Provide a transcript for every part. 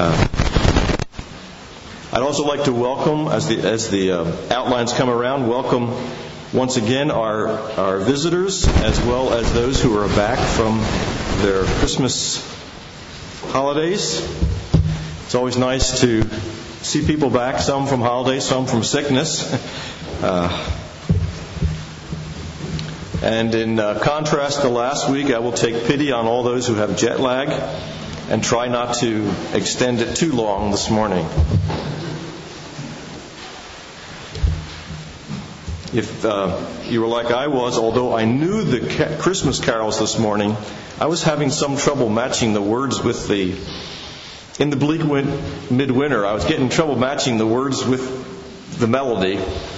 I'd also like to welcome, as the outlines come around, welcome once again our visitors, as well as those who are back from their Christmas holidays. It's always nice to see people back, some from holidays, some from sickness. And in contrast to last week, I will take pity on all those who have jet lag and try not to extend it too long this morning. If you were like I was, although I knew the Christmas carols this morning, I was having some trouble matching the words with in the bleak midwinter, I was getting trouble matching the words with the melody.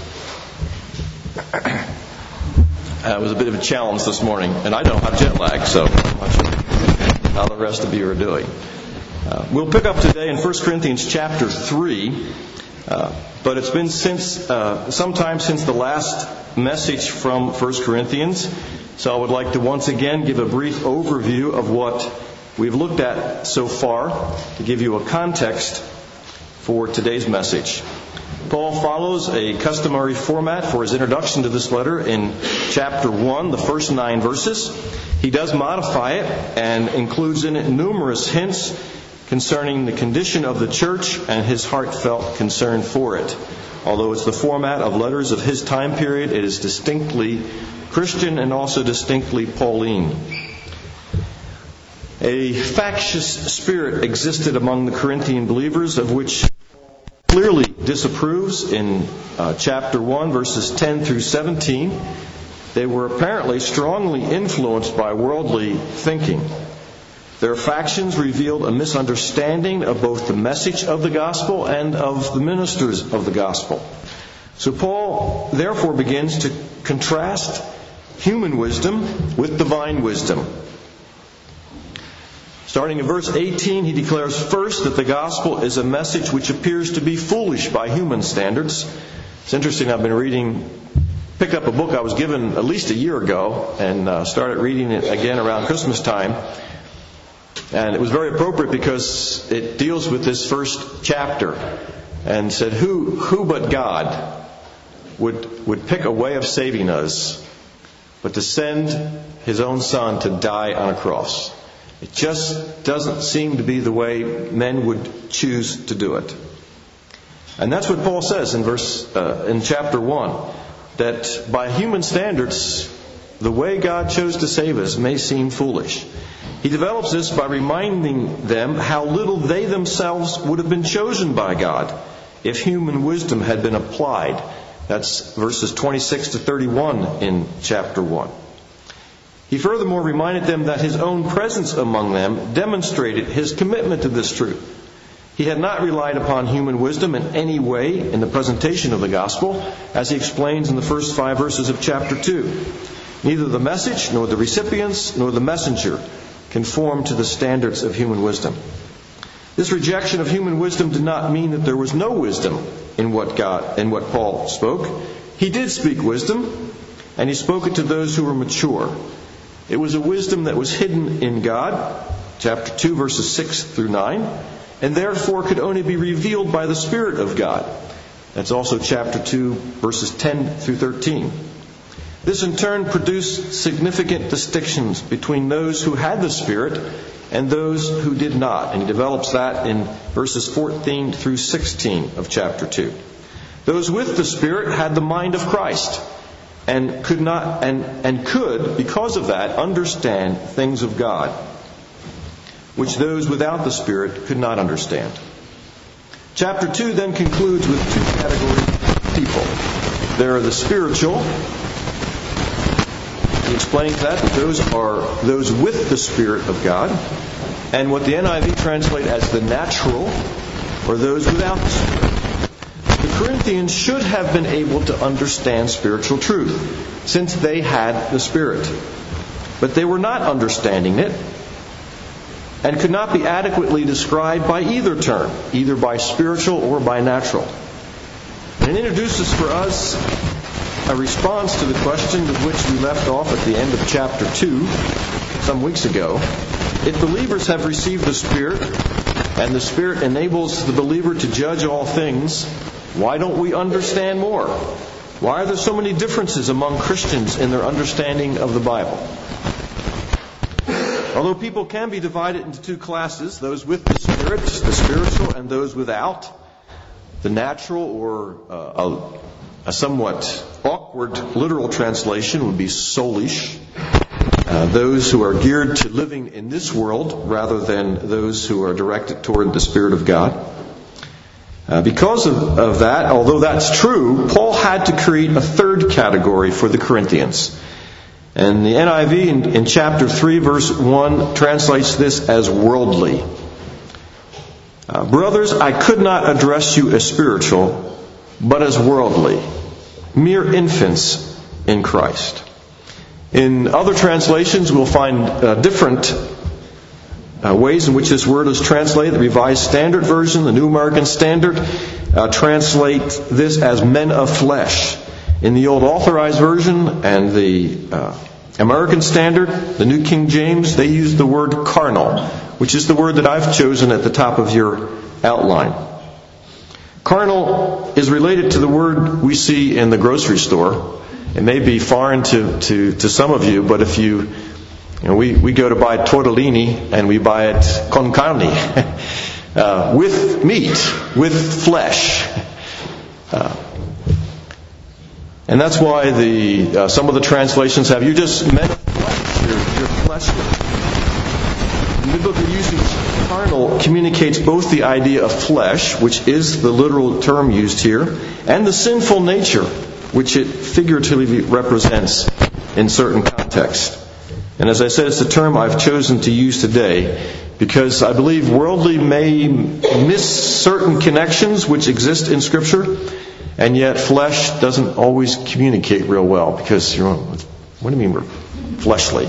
It was a bit of a challenge this morning, and I don't have jet lag, so I'm not sure how the rest of you are doing. We'll pick up today in 1 Corinthians chapter 3, but it's been sometime since the last message from 1 Corinthians, so I would like to once again give a brief overview of what we've looked at so far to give you a context for today's message. Paul follows a customary format for his introduction to this letter in chapter 1, the first 9 verses. He does modify it and includes in it numerous hints concerning the condition of the church and his heartfelt concern for it. Although it's the format of letters of his time period, it is distinctly Christian and also distinctly Pauline. A factious spirit existed among the Corinthian believers, of which clearly disapproves in chapter 1, verses 10 through 17. They were apparently strongly influenced by worldly thinking. Their factions revealed a misunderstanding of both the message of the gospel and of the ministers of the gospel. So Paul therefore begins to contrast human wisdom with divine wisdom. Starting in verse 18, he declares first that the gospel is a message which appears to be foolish by human standards. It's interesting, I've been picked up a book I was given at least a year ago and started reading it again around Christmas time. And it was very appropriate because it deals with this first chapter and said, who but God would pick a way of saving us but to send His own Son to die on a cross? It just doesn't seem to be the way men would choose to do it. And that's what Paul says in chapter 1, that by human standards, the way God chose to save us may seem foolish. He develops this by reminding them how little they themselves would have been chosen by God if human wisdom had been applied. That's verses 26 to 31 in chapter 1. He furthermore reminded them that His own presence among them demonstrated His commitment to this truth. He had not relied upon human wisdom in any way in the presentation of the gospel, as he explains in the first 5 verses of chapter 2. Neither the message, nor the recipients, nor the messenger conform to the standards of human wisdom. This rejection of human wisdom did not mean that there was no wisdom in what Paul spoke. He did speak wisdom, and he spoke it to those who were mature. It was a wisdom that was hidden in God, chapter 2, verses 6 through 9, and therefore could only be revealed by the Spirit of God. That's also chapter 2, verses 10 through 13. This in turn produced significant distinctions between those who had the Spirit and those who did not. And he develops that in verses 14 through 16 of chapter 2. Those with the Spirit had the mind of Christ, and could, because of that, understand things of God, which those without the Spirit could not understand. Chapter 2 then concludes with 2 categories of people. There are the spiritual. He explains that those are those with the Spirit of God, and what the NIV translate as the natural, or those without the Spirit. The Corinthians should have been able to understand spiritual truth, since they had the Spirit. But they were not understanding it, and could not be adequately described by either term, either by spiritual or by natural. And it introduces for us a response to the question with which we left off at the end of chapter 2 some weeks ago. If believers have received the Spirit, and the Spirit enables the believer to judge all things, why don't we understand more? Why are there so many differences among Christians in their understanding of the Bible? Although people can be divided into two classes, those with the Spirit, the spiritual, and those without, the natural, or a somewhat awkward literal translation would be soulish. Those who are geared to living in this world rather than those who are directed toward the Spirit of God. Because of that, although that's true, Paul had to create a third category for the Corinthians. And the NIV in chapter 3, verse 1 translates this as worldly. Brothers, I could not address you as spiritual, but as worldly, mere infants in Christ. In other translations, we'll find different ways in which this word is translated. The Revised Standard Version, the New American Standard, translate this as men of flesh. In the Old Authorized Version and the American Standard, the New King James, they use the word carnal, which is the word that I've chosen at the top of your outline. Carnal is related to the word we see in the grocery store. It may be foreign to some of you, but if we go to buy tortellini and we buy it con carne, with meat, with flesh. And that's why some of the translations have, you just met flesh, you're fleshly. The biblical usage carnal communicates both the idea of flesh, which is the literal term used here, and the sinful nature, which it figuratively represents in certain contexts. And as I said, it's the term I've chosen to use today because I believe worldly may miss certain connections which exist in Scripture, and yet flesh doesn't always communicate real well because what do you mean we're fleshly?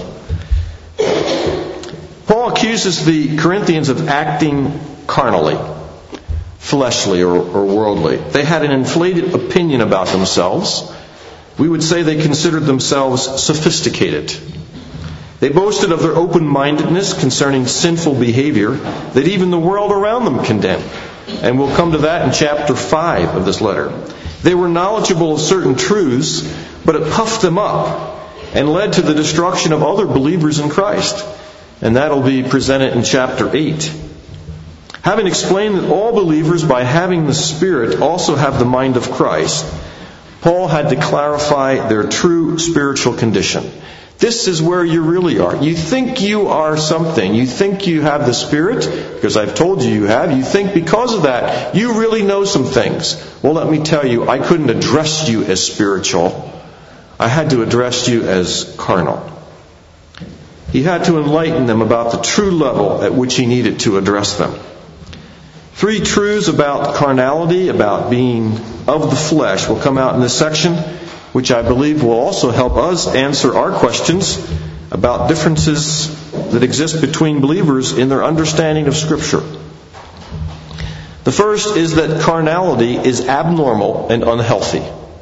Paul accuses the Corinthians of acting carnally, fleshly or worldly. They had an inflated opinion about themselves. We would say they considered themselves sophisticated. They boasted of their open-mindedness concerning sinful behavior that even the world around them condemned. And we'll come to that in chapter 5 of this letter. They were knowledgeable of certain truths, but it puffed them up and led to the destruction of other believers in Christ. And that'll be presented in chapter 8. Having explained that all believers, by having the Spirit, also have the mind of Christ, Paul had to clarify their true spiritual condition. This is where you really are. You think you are something. You think you have the Spirit, because I've told you have. You think because of that, you really know some things. Well, let me tell you, I couldn't address you as spiritual. I had to address you as carnal. He had to enlighten them about the true level at which he needed to address them. 3 truths about carnality, about being of the flesh, will come out in this section, which I believe will also help us answer our questions about differences that exist between believers in their understanding of Scripture. The first is that carnality is abnormal and unhealthy.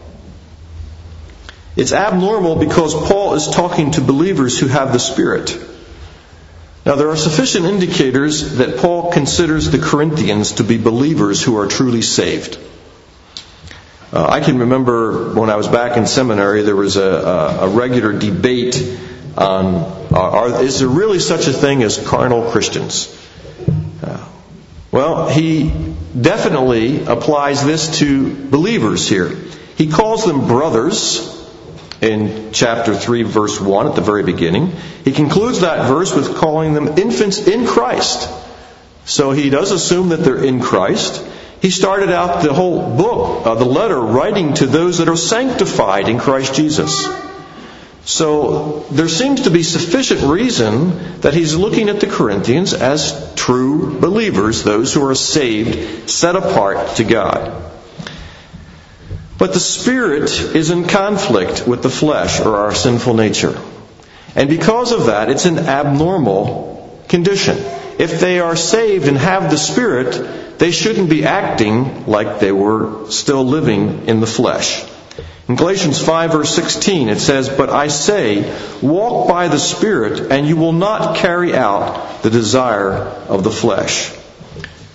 It's abnormal because Paul is talking to believers who have the Spirit. Now, there are sufficient indicators that Paul considers the Corinthians to be believers who are truly saved. I can remember when I was back in seminary, there was a regular debate on, is there really such a thing as carnal Christians? Well, he definitely applies this to believers here. He calls them brothers in chapter 3, verse 1 at the very beginning. He concludes that verse with calling them infants in Christ. So he does assume that they're in Christ. He started out the whole book, the letter, writing to those that are sanctified in Christ Jesus. So there seems to be sufficient reason that he's looking at the Corinthians as true believers, those who are saved, set apart to God. But the Spirit is in conflict with the flesh, or our sinful nature. And because of that, it's an abnormal condition. If they are saved and have the Spirit, they shouldn't be acting like they were still living in the flesh. In Galatians 5, verse 16, it says, "But I say, walk by the Spirit, and you will not carry out the desire of the flesh."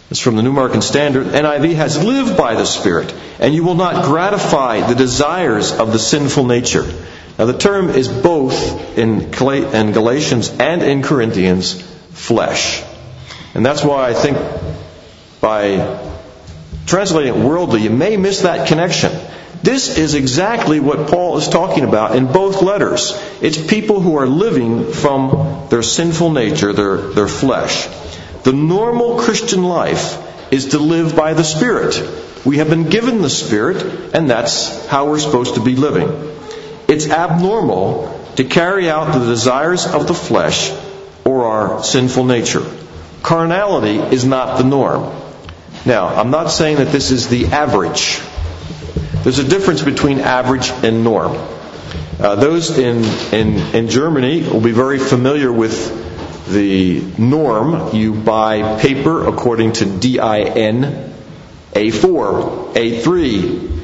It's from the New American Standard. NIV has live by the Spirit, and you will not gratify the desires of the sinful nature. Now the term is both in Galatians and in Corinthians, flesh. And that's why I think by translating it worldly, you may miss that connection. This is exactly what Paul is talking about in both letters. It's people who are living from their sinful nature, their flesh. The normal Christian life is to live by the Spirit. We have been given the Spirit, and that's how we're supposed to be living. It's abnormal to carry out the desires of the flesh or our sinful nature. Carnality is not the norm. Now, I'm not saying that this is the average. There's a difference between average and norm. Those in Germany will be very familiar with the norm. You buy paper according to DIN, A4, A3.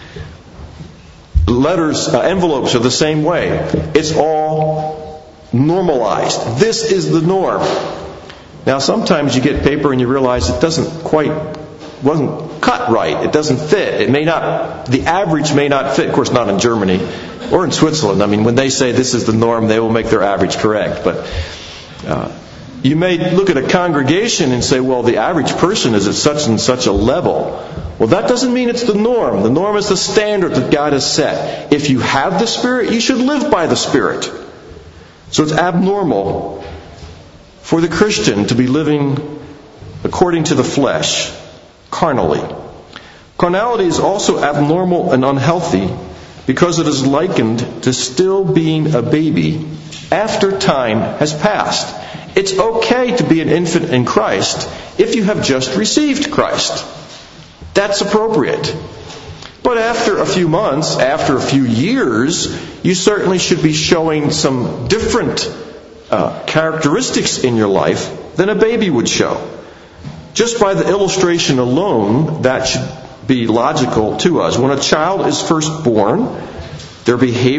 Letters, envelopes are the same way. It's all normalized. This is the norm. Now, sometimes you get paper and you realize it wasn't cut right. It doesn't fit. The average may not fit. Of course, not in Germany or in Switzerland. I mean, when they say this is the norm, they will make their average correct. But you may look at a congregation and say, well, the average person is at such and such a level. Well, that doesn't mean it's the norm. The norm is the standard that God has set. If you have the Spirit, you should live by the Spirit. So it's abnormal for the Christian to be living according to the flesh, carnally. Carnality is also abnormal and unhealthy because it is likened to still being a baby after time has passed. It's okay to be an infant in Christ if you have just received Christ. That's appropriate. But after a few months, after a few years, you certainly should be showing some different characteristics in your life than a baby would show. Just by the illustration alone, that should be logical to us. When a child is first born, there's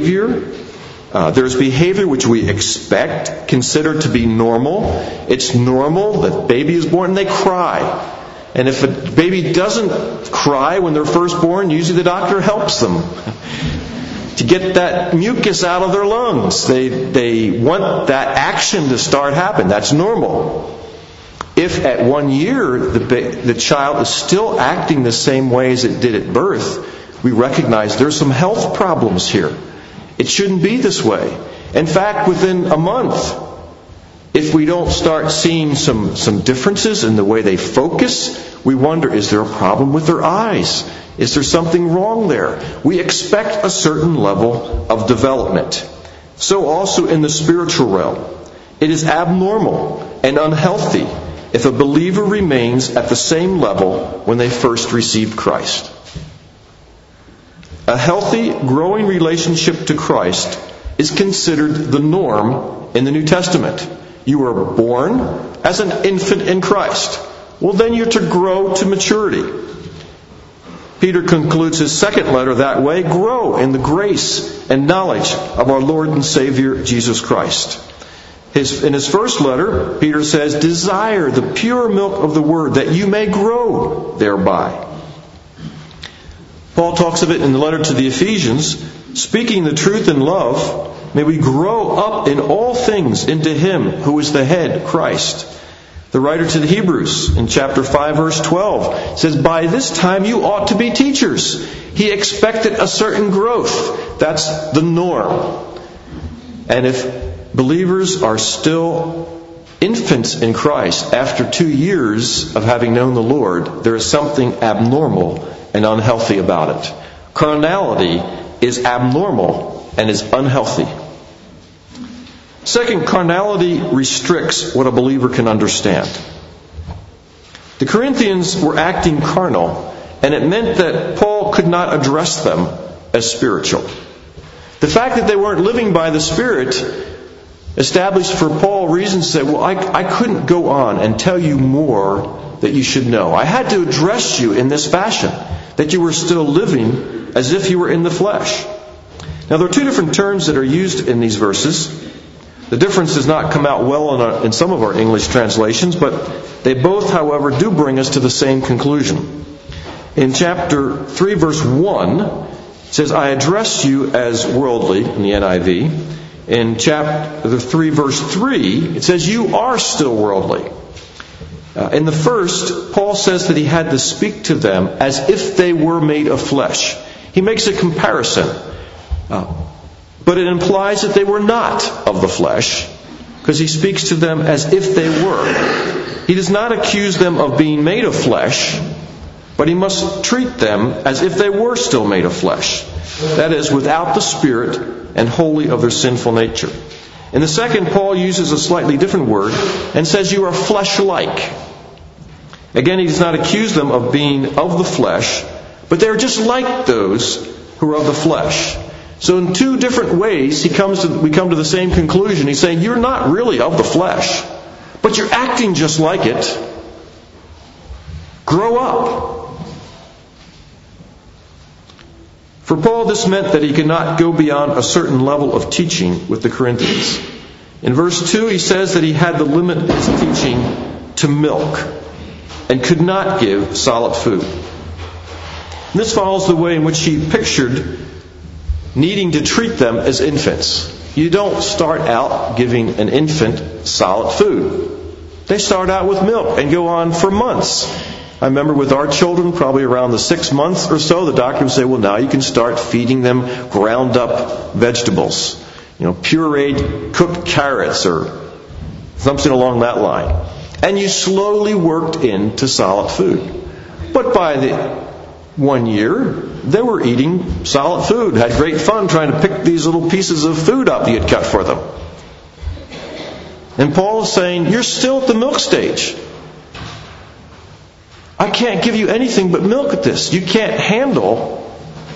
behavior which we expect, consider to be normal. It's normal that baby is born and they cry. And if a baby doesn't cry when they're first born, usually the doctor helps them to get that mucus out of their lungs. They want that action to start happening. That's normal. If at 1 year the child is still acting the same way as it did at birth, we recognize there's some health problems here. It shouldn't be this way. In fact, within a month, if we don't start seeing some differences in the way they focus, we wonder, is there a problem with their eyes? Is there something wrong there? We expect a certain level of development. So also in the spiritual realm, it is abnormal and unhealthy if a believer remains at the same level when they first received Christ. A healthy, growing relationship to Christ is considered the norm in the New Testament. You were born as an infant in Christ. Well, then you're to grow to maturity. Peter concludes his second letter that way. Grow in the grace and knowledge of our Lord and Savior, Jesus Christ. In his first letter, Peter says, desire the pure milk of the Word, that you may grow thereby. Paul talks of it in the letter to the Ephesians, speaking the truth in love, may we grow up in all things into Him who is the head, Christ. The writer to the Hebrews in chapter 5, verse 12 says, by this time you ought to be teachers. He expected a certain growth. That's the norm. And if believers are still infants in Christ after 2 years of having known the Lord, there is something abnormal and unhealthy about it. Carnality is abnormal and is unhealthy. Second, carnality restricts what a believer can understand. The Corinthians were acting carnal, and it meant that Paul could not address them as spiritual. The fact that they weren't living by the Spirit established for Paul reasons to say, well, I couldn't go on and tell you more that you should know. I had to address you in this fashion, that you were still living as if you were in the flesh. Now, there are two different terms that are used in these verses. The difference does not come out well in some of our English translations, but they both, however, do bring us to the same conclusion. In chapter 3, verse 1, it says, I address you as worldly, in the NIV. In chapter 3, verse 3, it says, you are still worldly. In the first, Paul says that he had to speak to them as if they were made of flesh. He makes a comparison. But it implies that they were not of the flesh, because he speaks to them as if they were. He does not accuse them of being made of flesh, but he must treat them as if they were still made of flesh. That is, without the Spirit and wholly of their sinful nature. In the second, Paul uses a slightly different word and says you are flesh-like. Again, he does not accuse them of being of the flesh, but they are just like those who are of the flesh. So in two different ways, we come to the same conclusion. He's saying, you're not really of the flesh, but you're acting just like it. Grow up. For Paul, this meant that he could not go beyond a certain level of teaching with the Corinthians. In verse 2, he says that he had to limit his teaching to milk and could not give solid food. And this follows the way in which he pictured needing to treat them as infants. You don't start out giving an infant solid food. They start out with milk and go on for months. I remember with our children, probably around the 6 months or so, the doctor would say, well, now you can start feeding them ground up vegetables. Pureed cooked carrots or something along that line. And you slowly worked into solid food. But by the 1 year, they were eating solid food, had great fun trying to pick these little pieces of food up you had cut for them. And Paul is saying, you're still at the milk stage. I can't give you anything but milk at this. You can't handle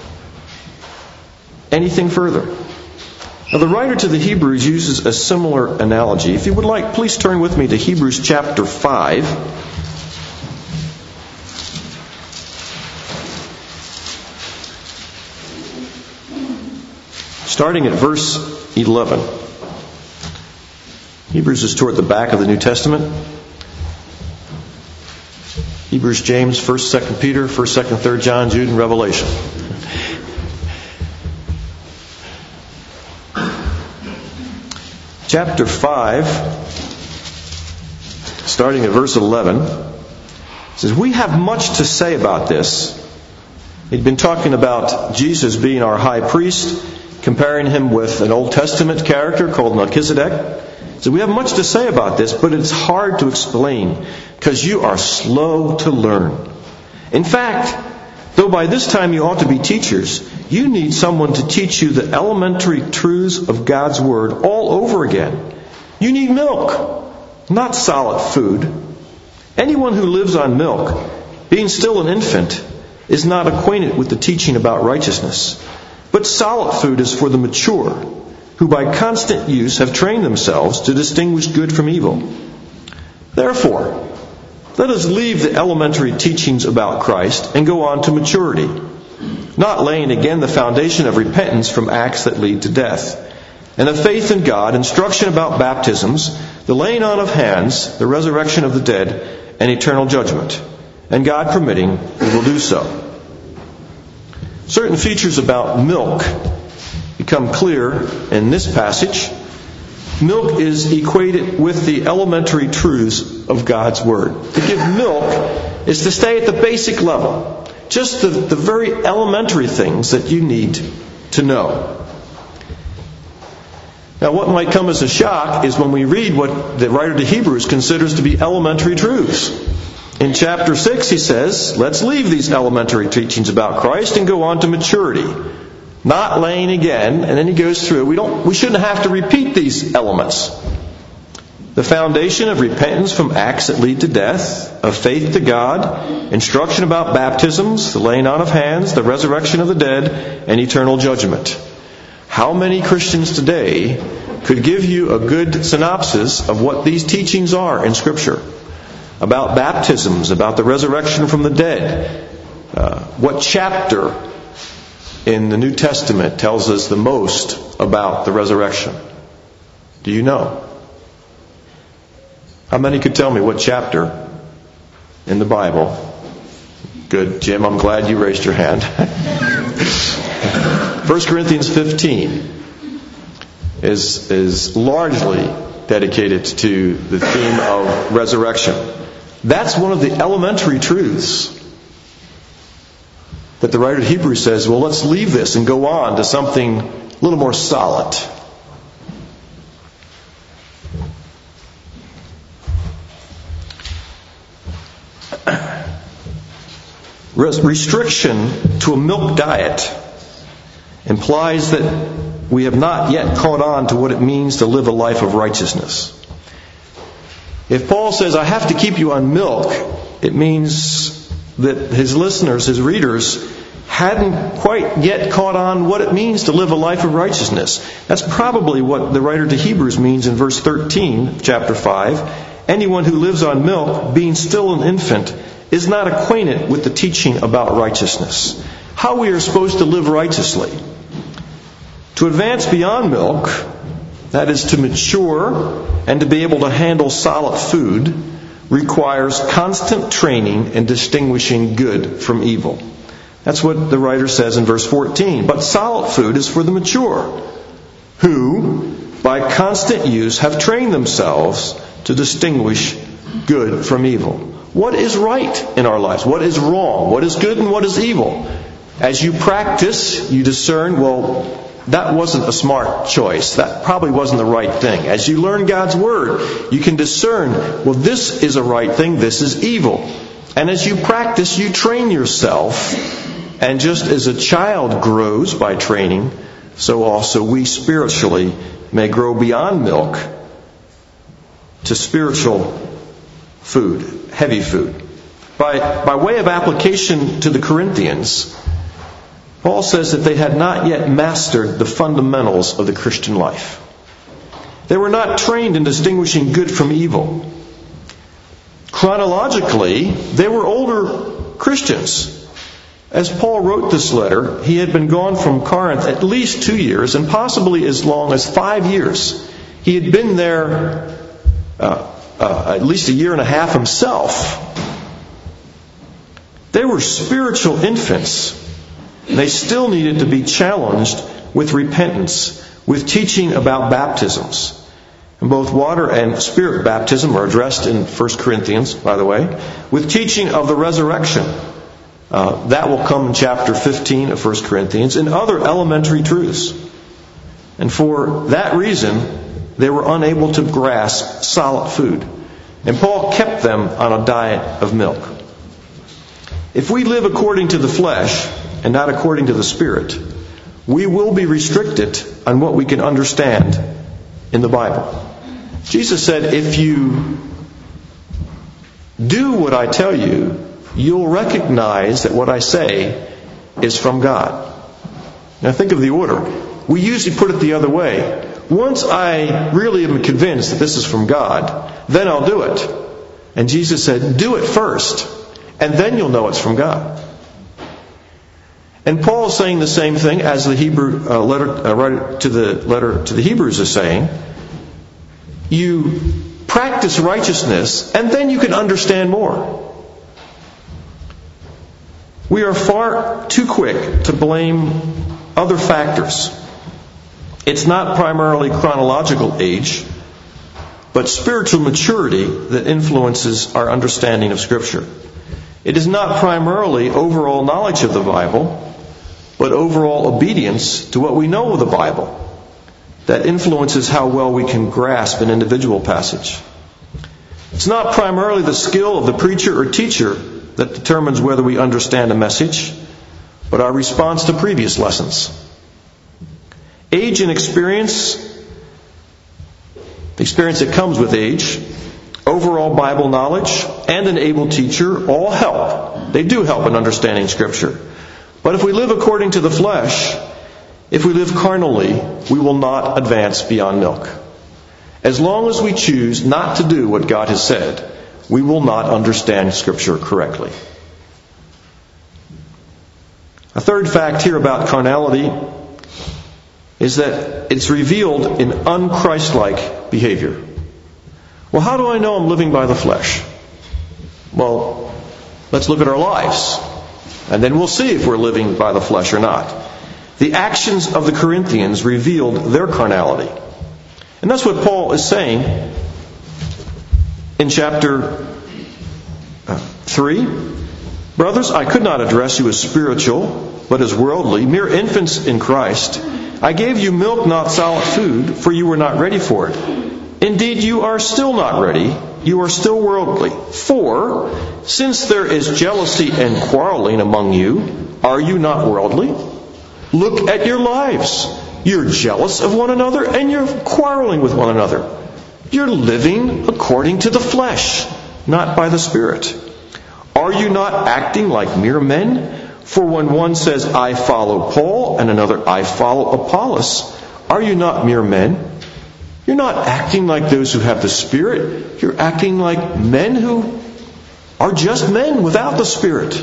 anything further. Now, the writer to the Hebrews uses a similar analogy. If you would like, please turn with me to Hebrews chapter 5. Starting at verse 11. Hebrews is toward the back of the New Testament. Hebrews, James, 1st, 2nd Peter, 1st, 2nd, 3rd John, Jude, and Revelation. Chapter 5, starting at verse 11, says, we have much to say about this. He'd been talking about Jesus being our high priest, comparing him with an Old Testament character called Melchizedek. So we have much to say about this, but it's hard to explain because you are slow to learn. In fact, though by this time you ought to be teachers, you need someone to teach you the elementary truths of God's Word all over again. You need milk, not solid food. Anyone who lives on milk, being still an infant, is not acquainted with the teaching about righteousness. But solid food is for the mature, who by constant use have trained themselves to distinguish good from evil. Therefore, let us leave the elementary teachings about Christ and go on to maturity, not laying again the foundation of repentance from acts that lead to death, and of faith in God, instruction about baptisms, the laying on of hands, the resurrection of the dead, and eternal judgment. And God permitting, we will do so. Certain features about milk become clear in this passage. Milk is equated with the elementary truths of God's Word. To give milk is to stay at the basic level. Just the very elementary things that you need to know. Now, what might come as a shock is when we read what the writer to Hebrews considers to be elementary truths. In chapter 6, he says, let's leave these elementary teachings about Christ and go on to maturity. Not laying again, and then he goes through. We shouldn't have to repeat these elements. The foundation of repentance from acts that lead to death, of faith to God, instruction about baptisms, the laying on of hands, the resurrection of the dead, and eternal judgment. How many Christians today could give you a good synopsis of what these teachings are in Scripture? About baptisms, about the resurrection from the dead. What chapter in the New Testament tells us the most about the resurrection? Do you know? How many could tell me what chapter in the Bible? Good, Jim, I'm glad you raised your hand. 1 Corinthians 15 is largely dedicated to the theme of resurrection. That's one of the elementary truths that the writer of Hebrews says, well, let's leave this and go on to something a little more solid. Restriction to a milk diet implies that we have not yet caught on to what it means to live a life of righteousness. If Paul says, I have to keep you on milk, it means that his listeners, his readers, hadn't quite yet caught on what it means to live a life of righteousness. That's probably what the writer to Hebrews means in verse 13 of chapter 5. Anyone who lives on milk, being still an infant, is not acquainted with the teaching about righteousness. How we are supposed to live righteously. To advance beyond milk, that is to mature and to be able to handle solid food, requires constant training in distinguishing good from evil. That's what the writer says in verse 14. But solid food is for the mature, who, by constant use, have trained themselves to distinguish good from evil. What is right in our lives? What is wrong? What is good and what is evil? As you practice, you discern, well, that wasn't a smart choice. That probably wasn't the right thing. As you learn God's Word, you can discern, well, this is a right thing, this is evil. And as you practice, you train yourself. And just as a child grows by training, so also we spiritually may grow beyond milk to spiritual food, heavy food. By way of application to the Corinthians, Paul says that they had not yet mastered the fundamentals of the Christian life. They were not trained in distinguishing good from evil. Chronologically, they were older Christians. As Paul wrote this letter, he had been gone from Corinth at least 2 years and possibly as long as 5 years. He had been there at least a year and a half himself. They were spiritual infants. They still needed to be challenged with repentance, with teaching about baptisms. And both water and spirit baptism are addressed in 1 Corinthians, by the way, with teaching of the resurrection. That will come in chapter 15 of 1 Corinthians, and other elementary truths. And for that reason, they were unable to grasp solid food. And Paul kept them on a diet of milk. If we live according to the flesh and not according to the Spirit, we will be restricted on what we can understand in the Bible. Jesus said, if you do what I tell you, you'll recognize that what I say is from God. Now think of the order. We usually put it the other way. Once I really am convinced that this is from God, then I'll do it. And Jesus said, do it first, and then you'll know it's from God. And Paul is saying the same thing as the Hebrew letter to the Hebrews is saying. You practice righteousness, and then you can understand more. We are far too quick to blame other factors. It's not primarily chronological age, but spiritual maturity that influences our understanding of Scripture. It is not primarily overall knowledge of the Bible, but overall obedience to what we know of the Bible that influences how well we can grasp an individual passage. It's not primarily the skill of the preacher or teacher that determines whether we understand a message, but our response to previous lessons. Age and experience, the experience that comes with age, overall Bible knowledge, and an able teacher all help. They do help in understanding Scripture. But if we live according to the flesh, if we live carnally, we will not advance beyond milk. As long as we choose not to do what God has said, we will not understand Scripture correctly. A third fact here about carnality is that it's revealed in unchristlike behavior. Well, how do I know I'm living by the flesh? Well, let's look at our lives, and then we'll see if we're living by the flesh or not. The actions of the Corinthians revealed their carnality. And that's what Paul is saying in chapter 3. Brothers, I could not address you as spiritual, but as worldly, mere infants in Christ. I gave you milk, not solid food, for you were not ready for it. Indeed, you are still not ready. You are still worldly. For, since there is jealousy and quarreling among you, are you not worldly? Look at your lives. You're jealous of one another and you're quarreling with one another. You're living according to the flesh, not by the Spirit. Are you not acting like mere men? For when one says, I follow Paul, and another, I follow Apollos, are you not mere men? You're not acting like those who have the Spirit. You're acting like men who are just men without the Spirit.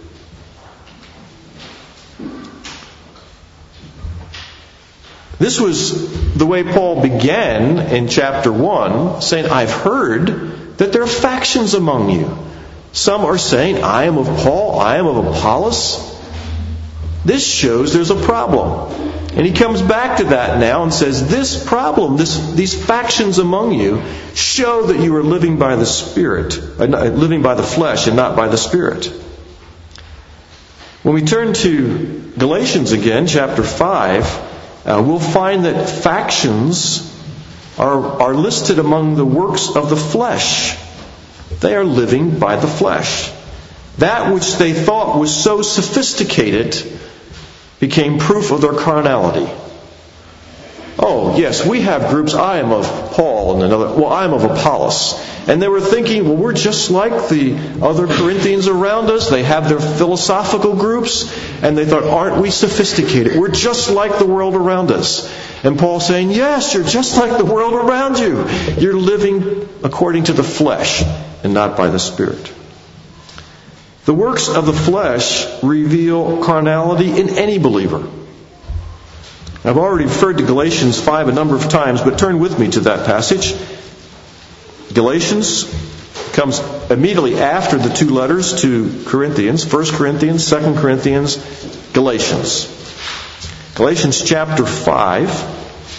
This was the way Paul began in chapter 1, saying, I've heard that there are factions among you. Some are saying, I am of Paul, I am of Apollos. This shows there's a problem. And he comes back to that now and says, this problem, these factions among you, show that you are living by the Spirit, living by the flesh and not by the Spirit. When we turn to Galatians again, chapter 5, we'll find that factions are listed among the works of the flesh. They are living by the flesh. That which they thought was so sophisticated became proof of their carnality. Oh, yes, we have groups. I am of Paul and another. Well, I am of Apollos. And they were thinking, well, we're just like the other Corinthians around us. They have their philosophical groups. And they thought, aren't we sophisticated? We're just like the world around us. And Paul's saying, yes, you're just like the world around you. You're living according to the flesh and not by the Spirit. The works of the flesh reveal carnality in any believer. I've already referred to Galatians 5 a number of times, but turn with me to that passage. Galatians comes immediately after the two letters to Corinthians, 1 Corinthians, 2 Corinthians, Galatians. Galatians chapter 5.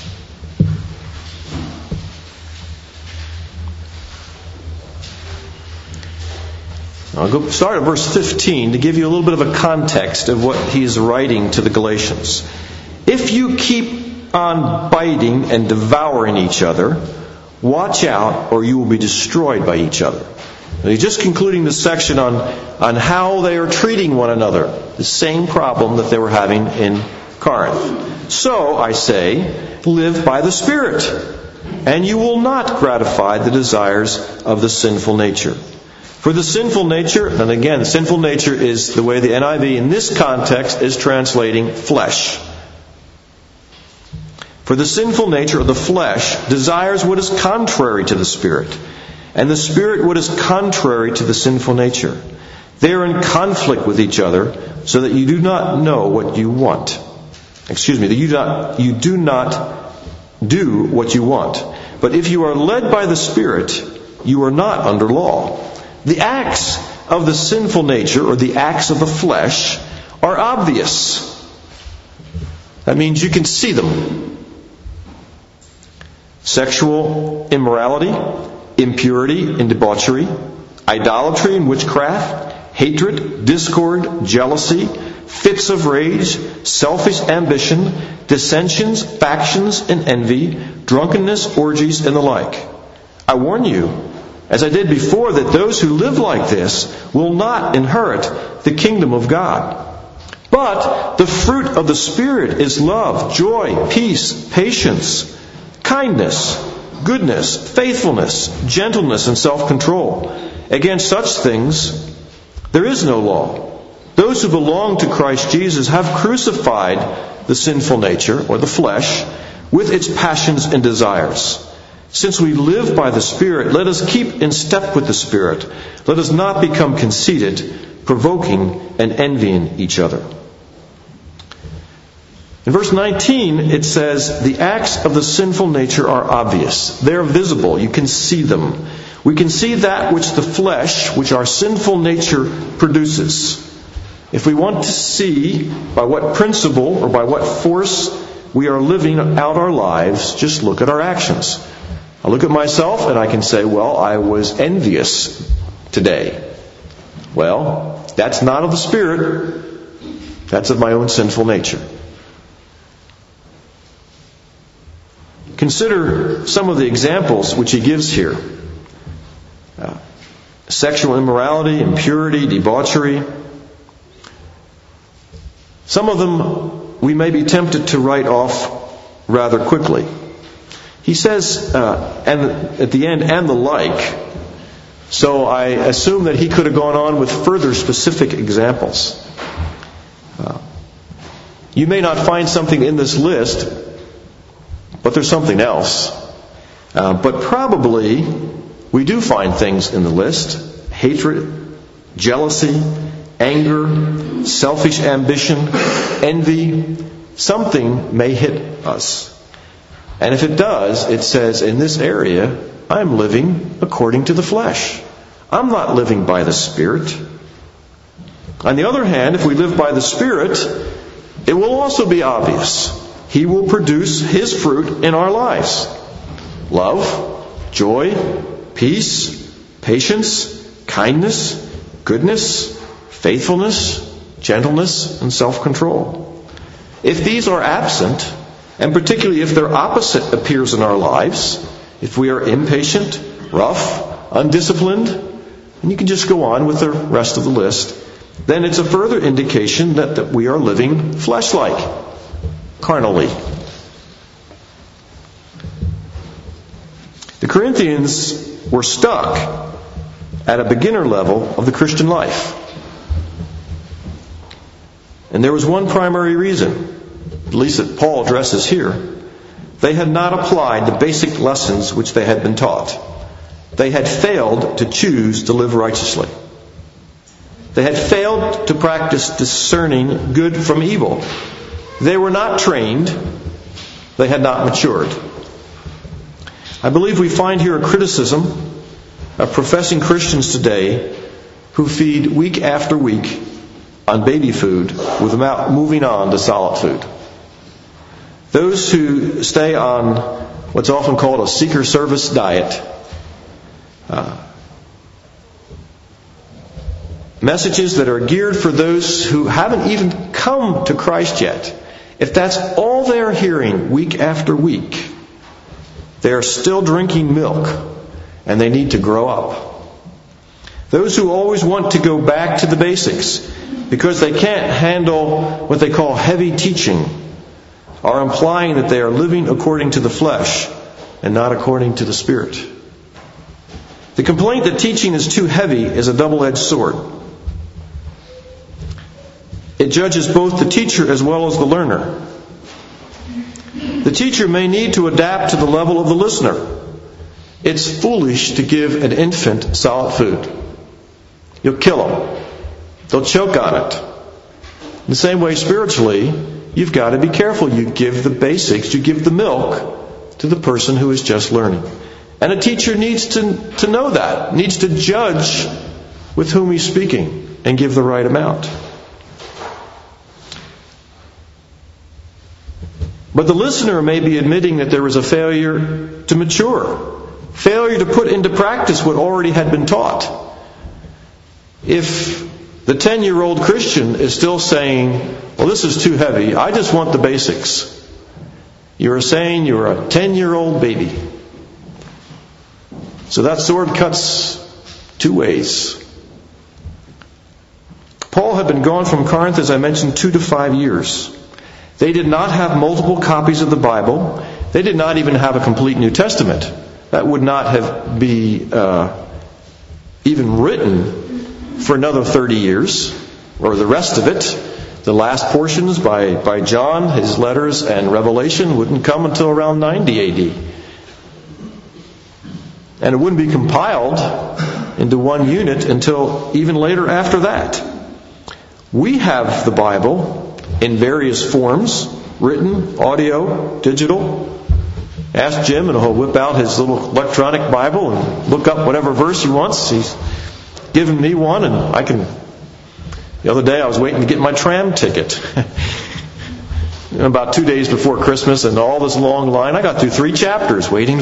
I'll go start at verse 15 to give you a little bit of a context of what he is writing to the Galatians. If you keep on biting and devouring each other, watch out or you will be destroyed by each other. And he's just concluding the section on how they are treating one another. The same problem that they were having in Corinth. So, I say, live by the Spirit, and you will not gratify the desires of the sinful nature. For the sinful nature, and again, the sinful nature is the way the NIV in this context is translating flesh. For the sinful nature of the flesh desires what is contrary to the Spirit, and the Spirit what is contrary to the sinful nature. They are in conflict with each other, so that you do not know what you want. That you do not do what you want. But if you are led by the Spirit, you are not under law. The acts of the sinful nature, or the acts of the flesh, are obvious. That means you can see them. Sexual immorality, impurity and debauchery, idolatry and witchcraft, hatred, discord, jealousy, fits of rage, selfish ambition, dissensions, factions and envy, drunkenness, orgies, and the like. I warn you, as I did before, that those who live like this will not inherit the kingdom of God. But the fruit of the Spirit is love, joy, peace, patience, kindness, goodness, faithfulness, gentleness, and self-control. Against such things there is no law. Those who belong to Christ Jesus have crucified the sinful nature, or the flesh, with its passions and desires. Since we live by the Spirit, let us keep in step with the Spirit. Let us not become conceited, provoking and envying each other. In verse 19, it says, the acts of the sinful nature are obvious. They're visible. You can see them. We can see that which the flesh, which our sinful nature produces. If we want to see by what principle or by what force we are living out our lives, just look at our actions. I look at myself and I can say, well, I was envious today. Well, that's not of the Spirit. That's of my own sinful nature. Consider some of the examples which he gives here. Sexual immorality, impurity, debauchery. Some of them we may be tempted to write off rather quickly. He says, and at the end, and the like. So I assume that he could have gone on with further specific examples. You may not find something in this list, but there's something else. But probably we do find things in the list. Hatred, jealousy, anger, selfish ambition, envy. Something may hit us. And if it does, it says, in this area, I'm living according to the flesh. I'm not living by the Spirit. On the other hand, if we live by the Spirit, it will also be obvious. He will produce His fruit in our lives. Love, joy, peace, patience, kindness, goodness, faithfulness, gentleness, and self-control. If these are absent, and particularly if their opposite appears in our lives, if we are impatient, rough, undisciplined, and you can just go on with the rest of the list, then it's a further indication that we are living flesh-like, carnally. The Corinthians were stuck at a beginner level of the Christian life. And there was one primary reason, at least that Paul addresses here. They had not applied the basic lessons which they had been taught. They had failed to choose to live righteously. They had failed to practice discerning good from evil. They were not trained. They had not matured. I believe we find here a criticism of professing Christians today who feed week after week on baby food without moving on to solid food. Those who stay on what's often called a seeker service diet, messages that are geared for those who haven't even come to Christ yet. If that's all they're hearing week after week, they are still drinking milk and they need to grow up. Those who always want to go back to the basics because they can't handle what they call heavy teaching are implying that they are living according to the flesh and not according to the Spirit. The complaint that teaching is too heavy is a double-edged sword. It judges both the teacher as well as the learner. The teacher may need to adapt to the level of the listener. It's foolish to give an infant solid food. You'll kill them. They'll choke on it. In the same way, spiritually, you've got to be careful. You give the basics, you give the milk to the person who is just learning. And a teacher needs to know that, needs to judge with whom he's speaking and give the right amount. But the listener may be admitting that there was a failure to mature, failure to put into practice what already had been taught. If the 10-year-old Christian is still saying, well, this is too heavy, I just want the basics, you're saying you're a 10-year-old baby. So that sword cuts two ways. Paul had been gone from Corinth, as I mentioned, 2 to 5 years. They did not have multiple copies of the Bible. They did not even have a complete New Testament. That would not have been even written for another 30 years, or the rest of it. The last portions by John, his letters and Revelation, wouldn't come until around 90 AD. And it wouldn't be compiled into one unit until even later after that. We have the Bible in various forms, written, audio, digital. Ask Jim and he'll whip out his little electronic Bible and look up whatever verse he wants. He's given me one, and I can... The other day I was waiting to get my tram ticket. About 2 days before Christmas, and all this long line. I got through 3 chapters waiting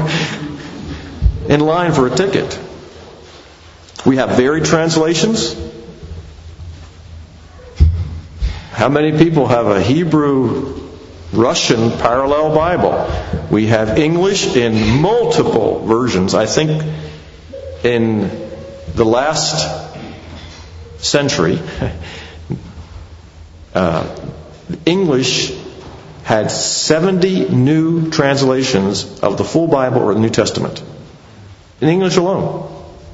in line for a ticket. We have varied translations. How many people have a Hebrew Russian parallel Bible? We have English in multiple versions. I think in the last century, English had 70 new translations of the full Bible or the New Testament. In English alone.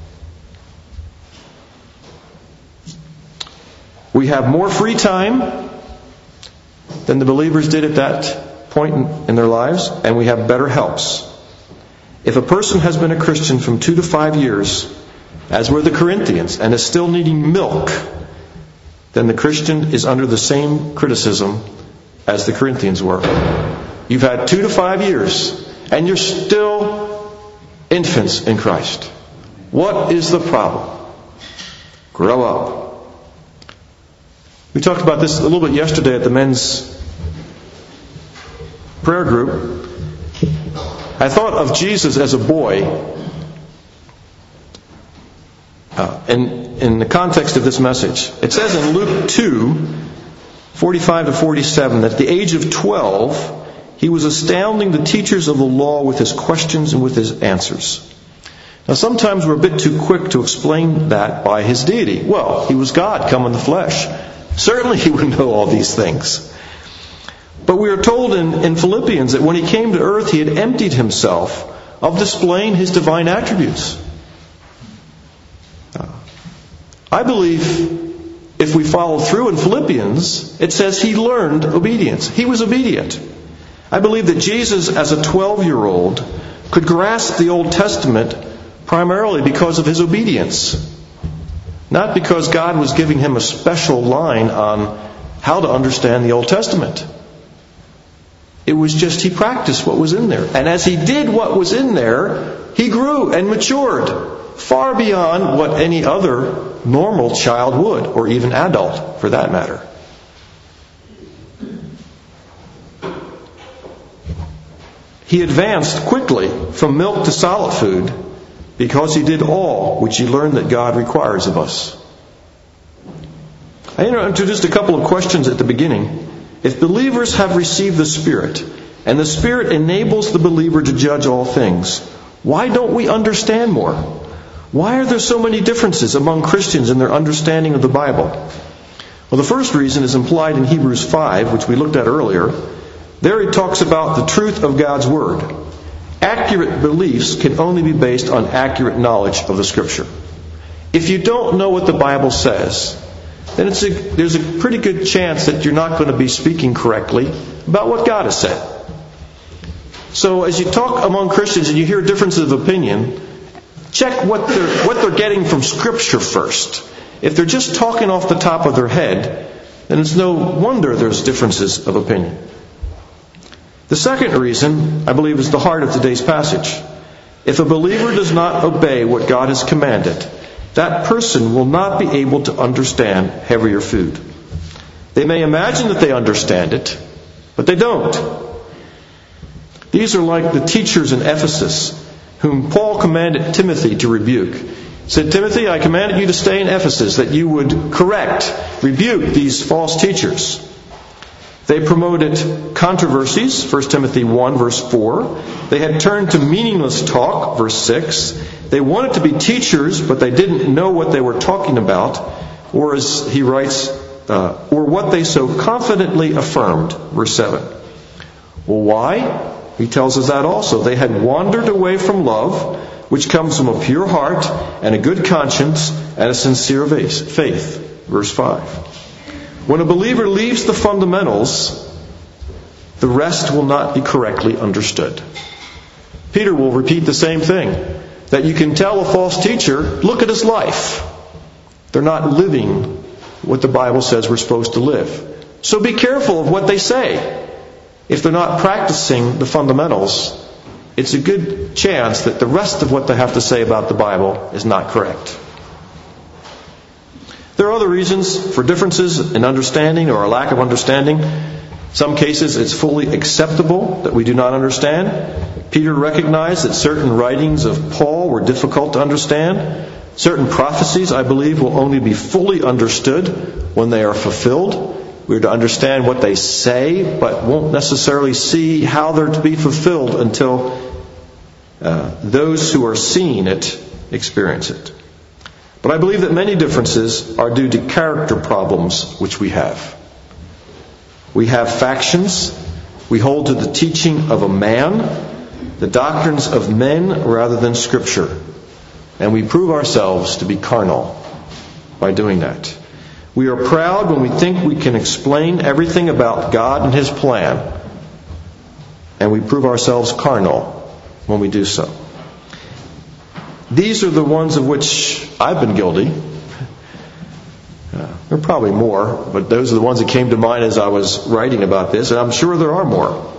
We have more free time than the believers did at that point in their lives, and we have better helps. If a person has been a Christian from 2 to 5 years, as were the Corinthians, and is still needing milk, then the Christian is under the same criticism as the Corinthians were. You've had 2 to 5 years, and you're still infants in Christ. What is the problem? Grow up. We talked about this a little bit yesterday at the men's prayer group. I thought of Jesus as a boy in the context of this message. It says in Luke 2:45 to 47 that at the age of 12, he was astounding the teachers of the law with his questions and with his answers. Now sometimes we're a bit too quick to explain that by his deity. Well, he was God come in the flesh. Certainly he would know all these things. But we are told in Philippians that when he came to earth, he had emptied himself of displaying his divine attributes. I believe if we follow through in Philippians, it says he learned obedience. He was obedient. I believe that Jesus, as a 12-year-old, could grasp the Old Testament primarily because of his obedience. Not because God was giving him a special line on how to understand the Old Testament. It was just he practiced what was in there. And as he did what was in there, he grew and matured far beyond what any other normal child would, or even adult for that matter. He advanced quickly from milk to solid food because he did all which he learned that God requires of us. I introduced a couple of questions at the beginning. If believers have received the Spirit, and the Spirit enables the believer to judge all things, why don't we understand more? Why are there so many differences among Christians in their understanding of the Bible? Well, the first reason is implied in Hebrews 5, which we looked at earlier. There it talks about the truth of God's Word. Accurate beliefs can only be based on accurate knowledge of the Scripture. If you don't know what the Bible says, then there's a pretty good chance that you're not going to be speaking correctly about what God has said. So as you talk among Christians and you hear differences of opinion, check what they're getting from Scripture first. If they're just talking off the top of their head, then it's no wonder there's differences of opinion. The second reason, I believe, is the heart of today's passage. If a believer does not obey what God has commanded, that person will not be able to understand heavier food. They may imagine that they understand it, but they don't. These are like the teachers in Ephesus, whom Paul commanded Timothy to rebuke. He said, Timothy, I commanded you to stay in Ephesus, that you would correct, rebuke these false teachers. They promoted controversies, 1 Timothy 1, verse 4. They had turned to meaningless talk, verse 6. They wanted to be teachers, but they didn't know what they were talking about, or as he writes, or what they so confidently affirmed, verse 7. Well, why? He tells us that also. They had wandered away from love, which comes from a pure heart and a good conscience and a sincere faith, verse 5. When a believer leaves the fundamentals, the rest will not be correctly understood. Peter will repeat the same thing. That you can tell a false teacher, look at his life. They're not living what the Bible says we're supposed to live. So be careful of what they say. if they're not practicing the fundamentals, it's a good chance that the rest of what they have to say about the Bible is not correct. There are other reasons for differences in understanding or a lack of understanding. In some cases, it's fully acceptable that we do not understand. Peter recognized that certain writings of Paul were difficult to understand. Certain prophecies, I believe, will only be fully understood when they are fulfilled. We're to understand what they say, but won't necessarily see how they're to be fulfilled until those who are seeing it experience it. But I believe that many differences are due to character problems which we have. We have factions. We hold to the teaching of a man, the doctrines of men rather than Scripture. And we prove ourselves to be carnal by doing that. We are proud when we think we can explain everything about God and His plan. And we prove ourselves carnal when we do so. These are the ones of which I've been guilty. There are probably more, but those are the ones that came to mind as I was writing about this, and I'm sure there are more.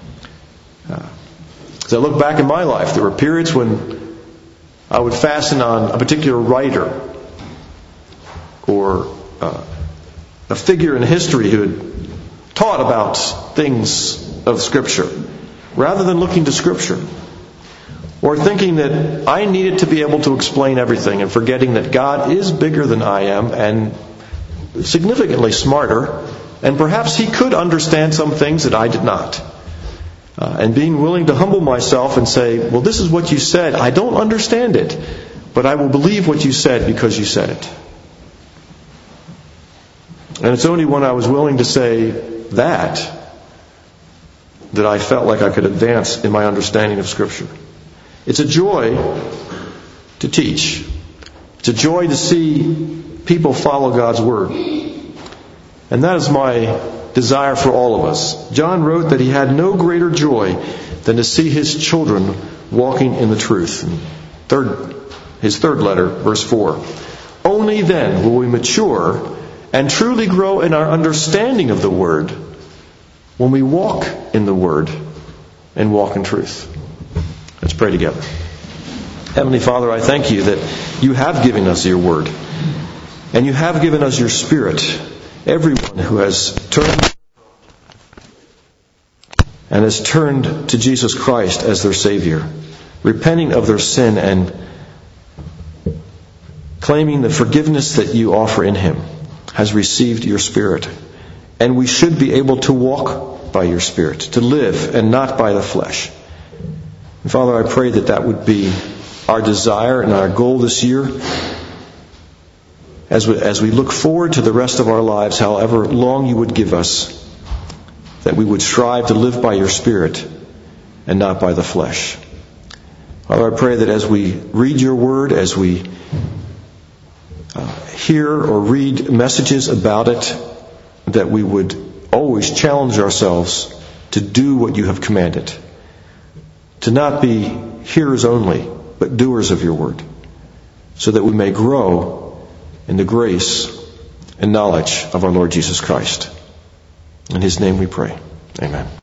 As I look back in my life, there were periods when I would fasten on a particular writer or a figure in history who had taught about things of Scripture, rather than looking to Scripture. Or thinking that I needed to be able to explain everything and forgetting that God is bigger than I am and significantly smarter, and perhaps He could understand some things that I did not. And being willing to humble myself and say, well, this is what you said. I don't understand it, but I will believe what you said because you said it. And it's only when I was willing to say that I felt like I could advance in my understanding of Scripture. It's a joy to teach. It's a joy to see people follow God's Word. And that is my desire for all of us. John wrote that he had no greater joy than to see his children walking in the truth. His third letter, verse 4. Only then will we mature and truly grow in our understanding of the Word when we walk in the Word and walk in truth. Let's pray together. Heavenly Father, I thank you that you have given us your Word. And you have given us your Spirit. Everyone who has turned to Jesus Christ as their Savior, repenting of their sin and claiming the forgiveness that you offer in Him, has received your Spirit. And we should be able to walk by your Spirit, to live and not by the flesh. And Father, I pray that that would be our desire and our goal this year as we look forward to the rest of our lives, however long you would give us, that we would strive to live by your Spirit and not by the flesh. Father, I pray that as we read your Word, as we hear or read messages about it, that we would always challenge ourselves to do what you have commanded. To not be hearers only, but doers of your Word, so that we may grow in the grace and knowledge of our Lord Jesus Christ. In His name we pray. Amen.